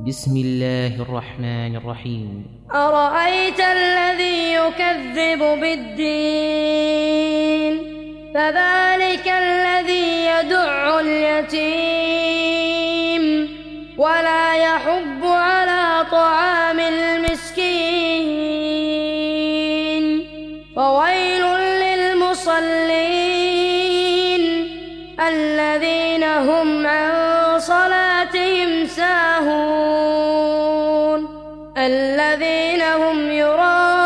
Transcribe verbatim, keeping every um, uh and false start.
بسم الله الرحمن الرحيم. أرأيت الذي يكذب بالدين فذلك الذي يدع اليتيم ولا يحض على طعام المسكين فويل للمصلين الذين هم عن صلاتهم ساهون الذين هم يراءون